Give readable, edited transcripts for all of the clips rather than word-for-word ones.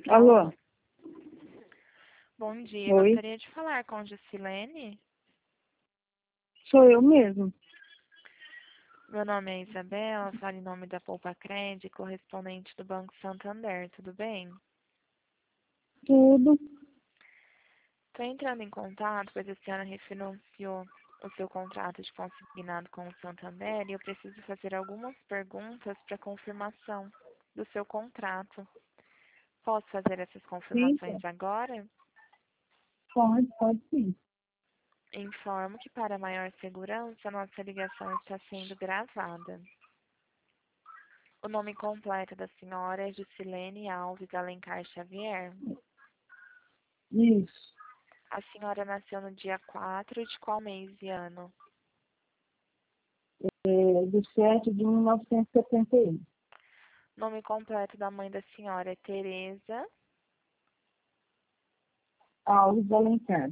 Alô? Alô? Bom dia, Oi? gostaria de falar com Juscelene. Sou eu mesmo. Meu nome é Isabela, falo em nome da Poupa Cred, correspondente do Banco Santander, tudo bem? Tudo. Estou entrando em contato, pois a senhora refinanciou o seu contrato de consignado com o Santander e eu preciso fazer algumas perguntas para confirmação do seu contrato. Posso fazer essas Sim, confirmações agora? pode sim. Informo que, para maior segurança, nossa ligação está sendo gravada. O nome completo da senhora é Juscelene Alves Alencar Xavier. Isso. A senhora nasceu no dia 4 de qual mês e ano? Do 7 de 1971. Nome completo da mãe da senhora é Tereza. Alves Alencar.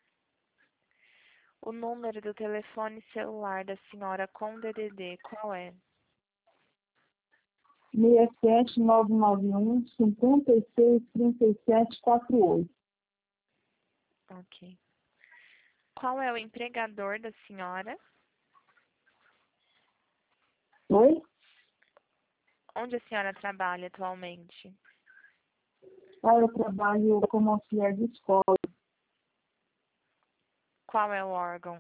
O número do telefone celular da senhora com DDD qual é? 67991 563748. Ok. Qual é o empregador da senhora? Oi? Onde a senhora trabalha atualmente? Eu trabalho como auxiliar de escola. Qual é o órgão?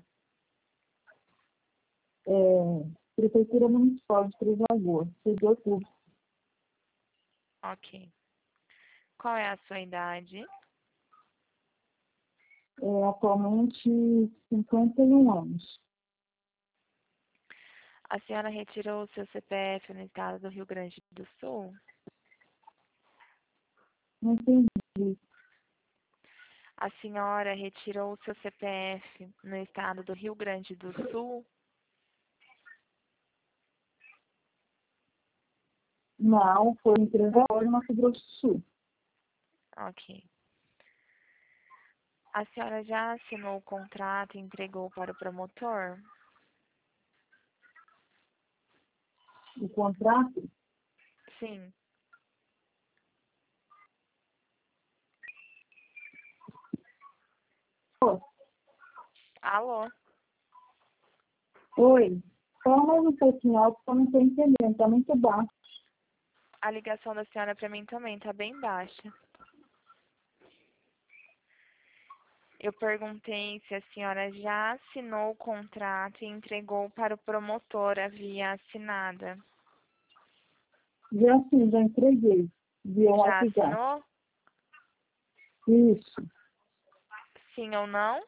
Prefeitura Municipal de Três Lagoas. Servidor público. Ok. Qual é a sua idade? Atualmente 51 anos. A senhora retirou o seu CPF no estado do Rio Grande do Sul? Não entendi. A senhora retirou o seu CPF no estado do Rio Grande do Sul? Não, foi em Três Lagoas, no Mato Grosso do Sul. Ok. A senhora já assinou o contrato e entregou para o promotor? O contrato? Sim. Alô? Oi, fala mais um pouquinho alto que eu não estou entendendo, está muito baixo. A ligação da senhora para mim também está bem baixa. Eu perguntei se a senhora já assinou o contrato e entregou para o promotor a via assinada. Já sim, já entreguei, via Já WhatsApp. assinou? Isso, Sim ou não?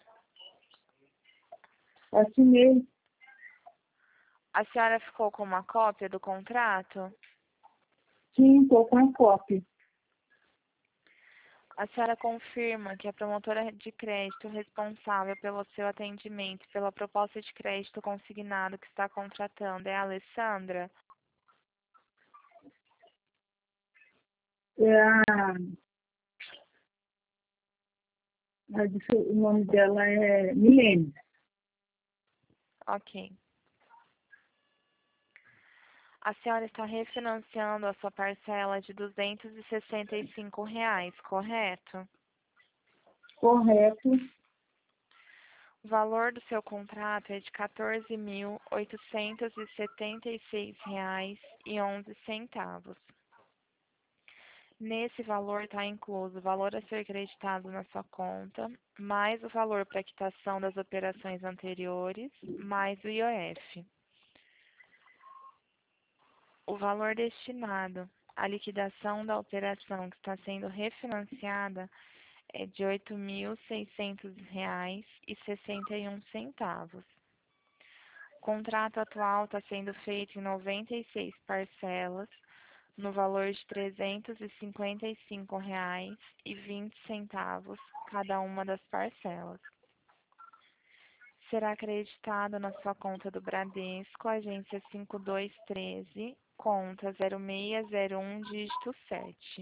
assinei, A senhora ficou com uma cópia do contrato? sim, estou com a cópia. A senhora confirma que a promotora de crédito responsável pelo seu atendimento e pela proposta de crédito consignado que está contratando é a Alessandra? É o nome dela é Milene. Ok. A senhora está refinanciando a sua parcela de R$ 265, correto? Correto, O valor do seu contrato é de R$ 14.876,11. Nesse valor está incluso o valor a ser creditado na sua conta, mais o valor para quitação das operações anteriores, mais o IOF. O valor destinado à liquidação da operação que está sendo refinanciada é de R$ 8.600,61. O contrato atual está sendo feito em 96 parcelas, no valor de R$ 355,20 cada uma das parcelas. Será acreditado na sua conta do Bradesco, agência 5213, conta 0601, dígito 7.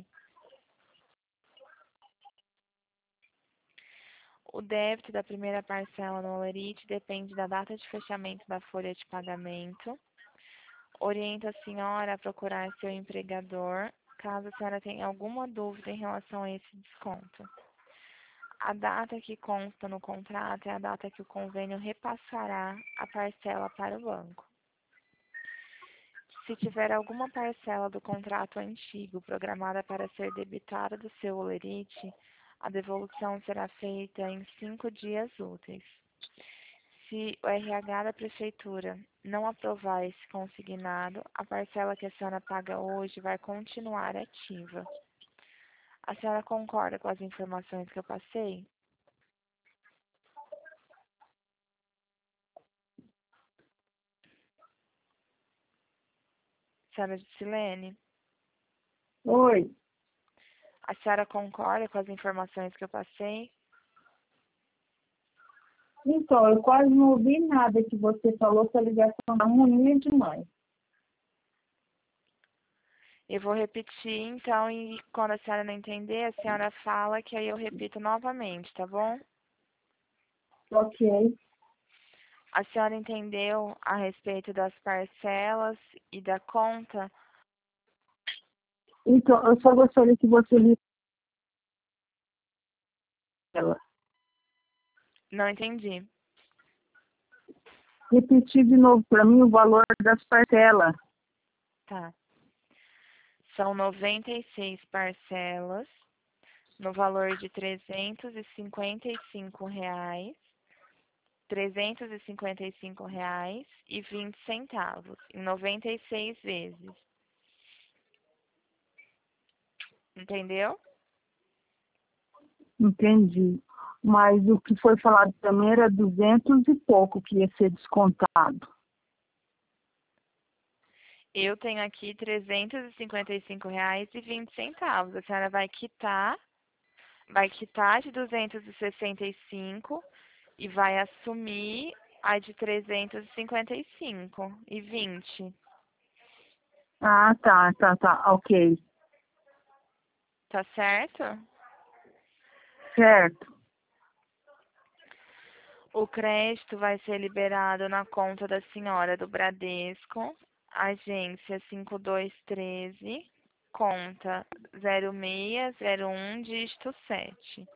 O débito da primeira parcela no Olerite depende da data de fechamento da folha de pagamento. Oriento a senhora a procurar seu empregador caso a senhora tenha alguma dúvida em relação a esse desconto. A data que consta no contrato é a data que o convênio repassará a parcela para o banco. Se tiver alguma parcela do contrato antigo programada para ser debitada do seu holerite, a devolução será feita em 5 dias úteis. Se o RH da Prefeitura não aprovar esse consignado, a parcela que a senhora paga hoje vai continuar ativa. A senhora concorda com as informações que eu passei? Senhora Silene? Oi. A senhora concorda com as informações que eu passei? Então, eu quase não ouvi nada que você falou, sua ligação tá ruim demais. Eu vou repetir, então, e quando a senhora não entender, a senhora fala que aí eu repito novamente, tá bom? Ok. A senhora entendeu a respeito das parcelas e da conta? Então, eu só gostaria que você lisse ela. Não entendi. Repetir de novo para mim o valor das parcelas. Tá. São 96 parcelas, no valor de R$ 355,20, em 96 vezes. Entendeu? Entendi. Mas o que foi falado também era 200 e pouco que ia ser descontado. Eu tenho aqui R$ 355,20. A senhora vai quitar de 265 e vai assumir a de 355,20. Ah, tá, ok. Tá certo? Certo. O crédito vai ser liberado na conta da senhora do Bradesco, agência 5213, conta 0601, dígito 7.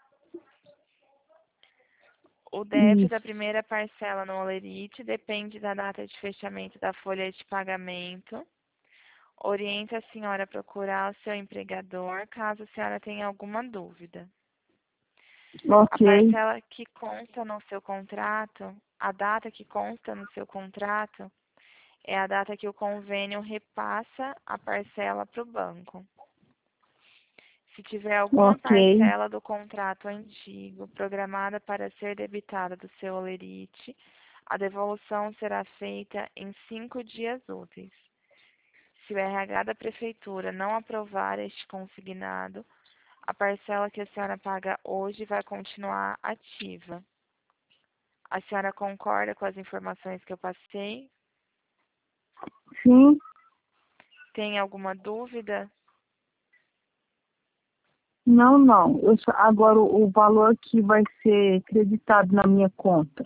O débito da Isso. primeira parcela no Olerite depende da data de fechamento da folha de pagamento. Oriente a senhora a procurar o seu empregador caso a senhora tenha alguma dúvida. A Ok. parcela que consta no seu contrato, a data que consta no seu contrato, é a data que o convênio repassa a parcela para o banco. Se tiver alguma Ok. parcela do contrato antigo programada para ser debitada do seu holerite, a devolução será feita em 5 dias úteis. Se o RH da Prefeitura não aprovar este consignado, a parcela que a senhora paga hoje vai continuar ativa. A senhora concorda com as informações que eu passei? Sim. Tem alguma dúvida? Não. Agora o valor que vai ser creditado na minha conta.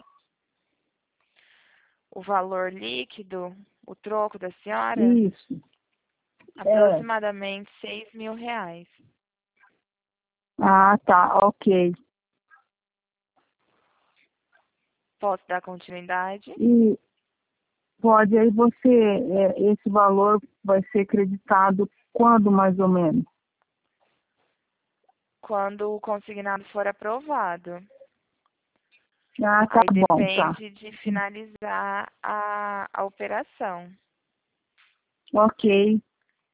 O valor líquido, o troco da senhora? Isso. É. Aproximadamente R$ 6.000. Ah, tá, ok. Posso dar continuidade? E pode aí esse valor vai ser creditado quando mais ou menos? Quando o consignado for aprovado. Ah, tá Aí bom, tá. depende de finalizar a operação. Ok.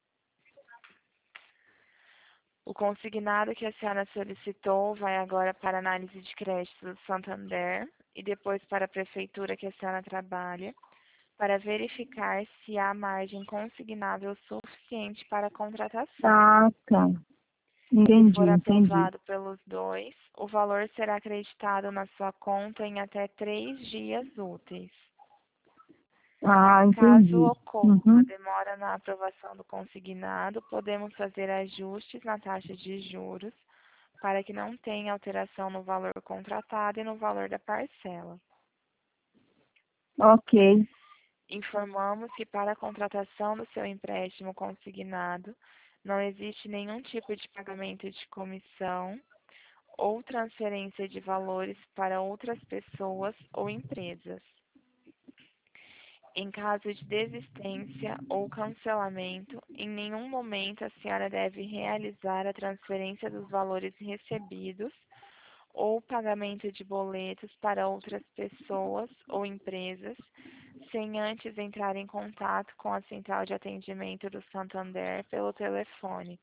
O consignado que a senhora solicitou vai agora para análise de crédito do Santander e depois para a prefeitura que a senhora trabalha, para verificar se há margem consignável suficiente para a contratação. Ah, tá. Se Entendi, for entendi. aprovado pelos dois, o valor será acreditado na sua conta em até 3 dias úteis. Ah, Caso entendi. ocorra Uhum. demora na aprovação do consignado, podemos fazer ajustes na taxa de juros para que não tenha alteração no valor contratado e no valor da parcela. Ok. Informamos que para a contratação do seu empréstimo consignado, Não existe nenhum tipo de pagamento de comissão ou transferência de valores para outras pessoas ou empresas. Em caso de desistência ou cancelamento, em nenhum momento a senhora deve realizar a transferência dos valores recebidos ou pagamento de boletos para outras pessoas ou empresas, sem antes entrar em contato com a central de atendimento do Santander pelo telefone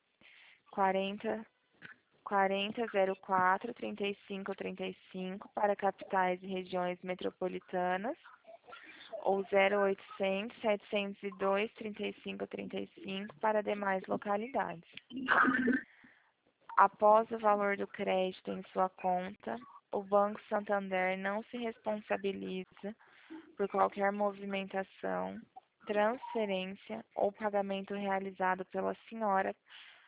4004 3535 para capitais e regiões metropolitanas ou 0800 702 3535 para demais localidades. Após o valor do crédito em sua conta, o Banco Santander não se responsabiliza por qualquer movimentação, transferência ou pagamento realizado pela senhora